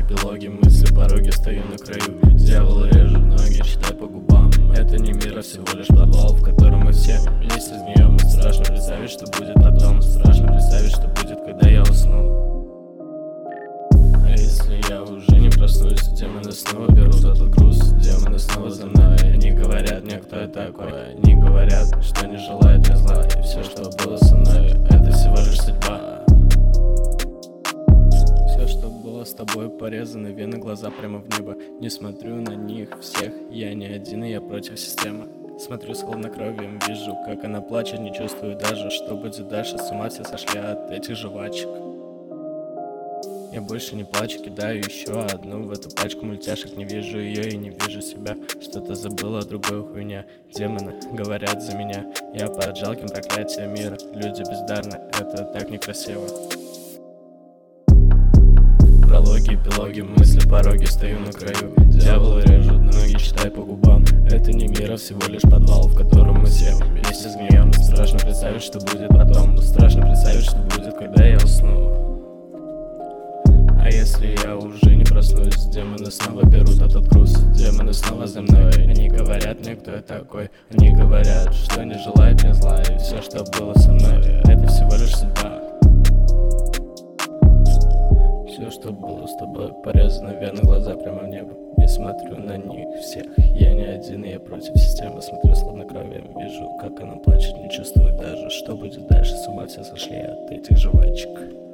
эпилоги, мысли, пороги, стою на краю. Дьявол режет ноги, читай по губам. Это не мир, а всего лишь подвал, в котором мы все вместе сгнием. И страшно представить, что будет потом. Страшно представить, что будет, когда я усну. А если я уже не проснусь, демоны снова берут этот груз. Демоны снова за мной. Они говорят мне, кто я такой. Они говорят, что не желают мне зла. И все, что было со мной, это всего лишь судьба. Все, что было с тобой, порезаны вены, глаза прямо в небо. Не смотрю на них всех, я не один, и я против системы. Смотрю с хладнокровием, вижу, как она плачет, не чувствую даже, что будет дальше. С ума все сошли от этих жвачек. Я больше не плачу, кидаю еще одну в эту пачку мультяшек. Не вижу ее и не вижу себя. Что-то забыла, другая хуйня. Демоны говорят за меня. Я под жалким проклятием мира. Люди бездарны, это так некрасиво. Прологи, эпилоги, мысли, пороги, стою на краю. Дьявол режет ноги, читай по губам. Это не мир, а всего лишь подвал, в котором мы все вместе сгнием. Страшно представить, что будет потом. Страшно представить, что будет, когда я усну. А если я уже не проснусь, демоны снова берут этот груз. Демоны снова за мной. Они говорят мне, кто я такой. Они говорят, что не желают мне зла. И все, что было со мной, это всего лишь судьба. Все, что было с тобой, порезаны вены, глаза прямо в небо. Не смотрю на них всех, я не один, и я против системы. Смотрю с хладнокровием, вижу, как она плачет, не чувствую даже, что будет дальше. С ума все сошли от этих жвачек.